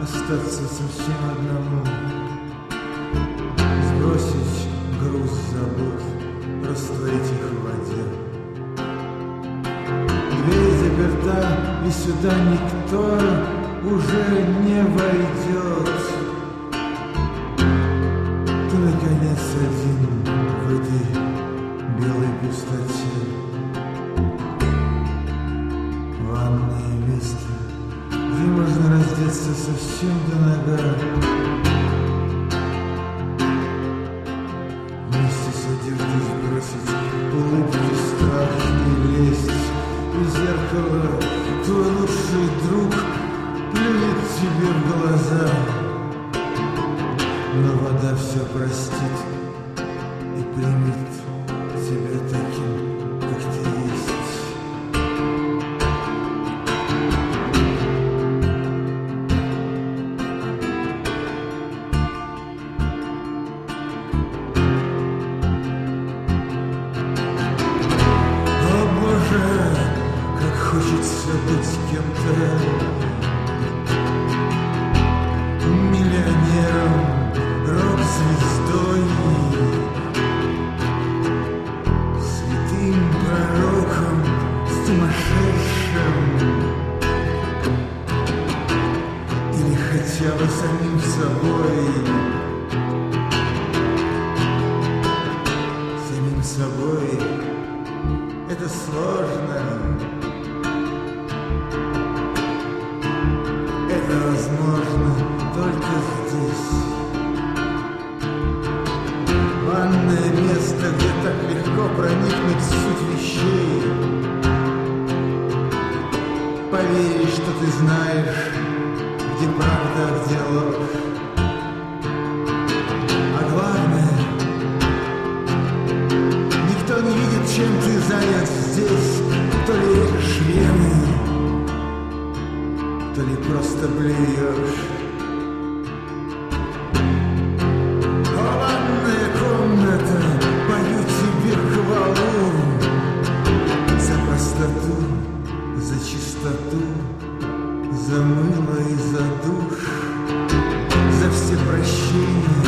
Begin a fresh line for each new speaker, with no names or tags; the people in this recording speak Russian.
остаться совсем одному, сбросить груз забот, растворить их в воде. Дверь заперта, и сюда никто уже не войдет. Ты, наконец, один в этой белой пустоте. Ванное место, где можно раздеться совсем до нога. Вместе с одеждой сбросить улыбки, страх и лесть. И зеркало, твой лучший друг, плюнет тебе в глаза. Но вода все простит и примет тебя таким, как ты есть. Хочется быть с кем-то, миллионером, рок-звездой, святым пророком, сумасшедшим, или хотя бы самим собой. Самим собой это сложно. Возможно, только здесь. Ванное место, где так легко проникнуть в суть вещей. Поверить, что ты знаешь, где правда, а где ложь. А главное, никто не видит, чем ты занят здесь. То ли швены, то ли просто блюешь. Ванная комната, пою тебе хвалу за простоту, за чистоту, за мыло и за душ, за все прощения